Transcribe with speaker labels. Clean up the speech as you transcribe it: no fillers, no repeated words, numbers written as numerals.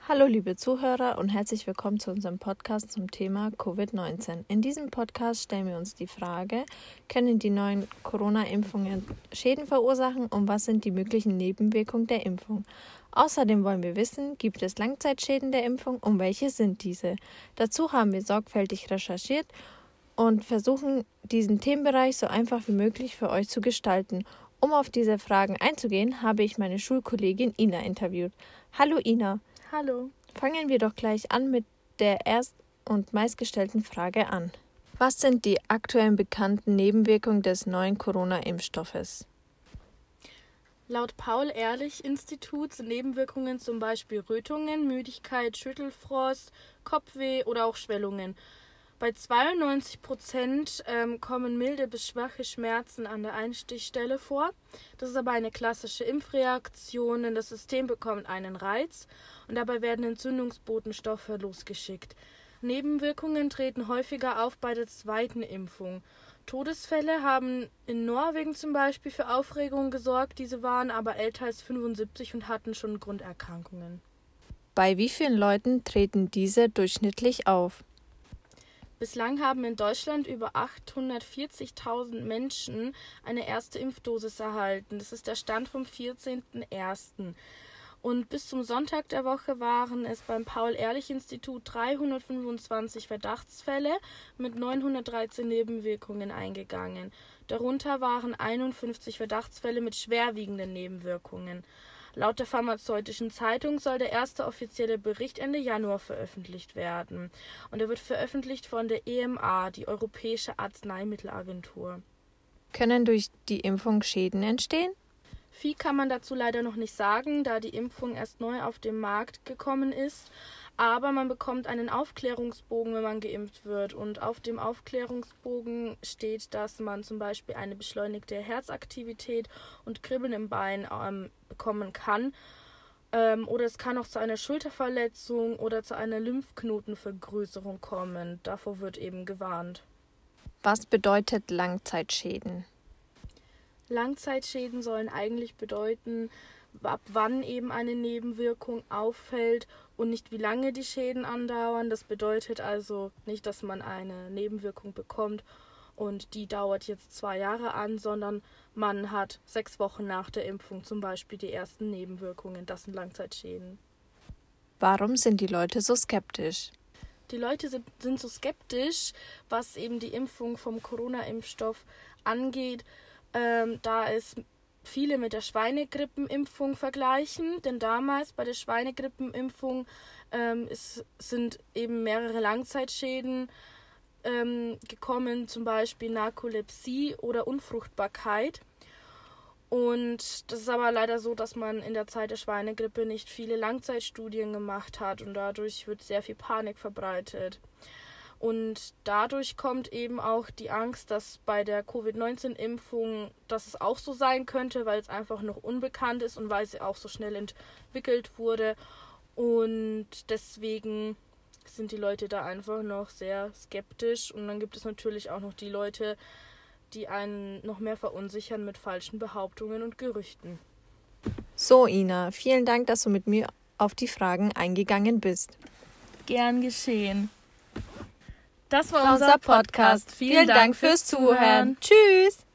Speaker 1: Hallo liebe Zuhörer und herzlich willkommen zu unserem Podcast zum Thema Covid-19. In diesem Podcast stellen wir uns die Frage, können die neuen Corona-Impfungen Schäden verursachen und was sind die möglichen Nebenwirkungen der Impfung? Außerdem wollen wir wissen, gibt es Langzeitschäden der Impfung und welche sind diese? Dazu haben wir sorgfältig recherchiert und versuchen, diesen Themenbereich so einfach wie möglich für euch zu gestalten. Um auf diese Fragen einzugehen, habe ich meine Schulkollegin Ina interviewt. Hallo Ina.
Speaker 2: Hallo.
Speaker 1: Fangen wir doch gleich an mit der erst- und meistgestellten Frage an. Was sind die aktuellen bekannten Nebenwirkungen des neuen Corona-Impfstoffes?
Speaker 2: Laut Paul-Ehrlich-Institut sind Nebenwirkungen zum Beispiel Rötungen, Müdigkeit, Schüttelfrost, Kopfweh oder auch Schwellungen. Bei 92% kommen milde bis schwache Schmerzen an der Einstichstelle vor. Das ist aber eine klassische Impfreaktion, denn das System bekommt einen Reiz und dabei werden Entzündungsbotenstoffe losgeschickt. Nebenwirkungen treten häufiger auf bei der zweiten Impfung. Todesfälle haben in Norwegen zum Beispiel für Aufregung gesorgt. Diese waren aber älter als 75 und hatten schon Grunderkrankungen.
Speaker 1: Bei wie vielen Leuten treten diese durchschnittlich auf?
Speaker 2: Bislang haben in Deutschland über 840.000 Menschen eine erste Impfdosis erhalten. Das ist der Stand vom 14.01. Und bis zum Sonntag der Woche waren es beim Paul-Ehrlich-Institut 325 Verdachtsfälle mit 913 Nebenwirkungen eingegangen. Darunter waren 51 Verdachtsfälle mit schwerwiegenden Nebenwirkungen. Laut der Pharmazeutischen Zeitung soll der erste offizielle Bericht Ende Januar veröffentlicht werden. Und er wird veröffentlicht von der EMA, die Europäische Arzneimittelagentur.
Speaker 1: Können durch die Impfung Schäden entstehen?
Speaker 2: Viel kann man dazu leider noch nicht sagen, da die Impfung erst neu auf den Markt gekommen ist. Aber man bekommt einen Aufklärungsbogen, wenn man geimpft wird. Und auf dem Aufklärungsbogen steht, dass man zum Beispiel eine beschleunigte Herzaktivität und Kribbeln im Bein bekommen kann. Oder es kann auch zu einer Schulterverletzung oder zu einer Lymphknotenvergrößerung kommen. Davor wird eben gewarnt.
Speaker 1: Was bedeutet Langzeitschäden?
Speaker 2: Langzeitschäden sollen eigentlich bedeuten, ab wann eben eine Nebenwirkung auffällt und nicht wie lange die Schäden andauern. Das bedeutet also nicht, dass man eine Nebenwirkung bekommt und die dauert jetzt 2 Jahre an, sondern man hat 6 Wochen nach der Impfung zum Beispiel die ersten Nebenwirkungen. Das sind Langzeitschäden.
Speaker 1: Warum sind die Leute so skeptisch?
Speaker 2: Die Leute sind so skeptisch, was eben die Impfung vom Corona-Impfstoff angeht, da es viele mit der Schweinegrippenimpfung vergleichen, denn damals bei der Schweinegrippenimpfung sind eben mehrere Langzeitschäden gekommen, zum Beispiel Narkolepsie oder Unfruchtbarkeit. Und das ist aber leider so, dass man in der Zeit der Schweinegrippe nicht viele Langzeitstudien gemacht hat und dadurch wird sehr viel Panik verbreitet. Und dadurch kommt eben auch die Angst, dass bei der Covid-19-Impfung, dass es auch so sein könnte, weil es einfach noch unbekannt ist und weil sie auch so schnell entwickelt wurde. Und deswegen sind die Leute da einfach noch sehr skeptisch. Und dann gibt es natürlich auch noch die Leute, die einen noch mehr verunsichern mit falschen Behauptungen und Gerüchten.
Speaker 1: So, Ina, vielen Dank, dass du mit mir auf die Fragen eingegangen bist.
Speaker 2: Gern geschehen. Das
Speaker 1: war unser Podcast. Vielen Dank fürs Zuhören. Tschüss.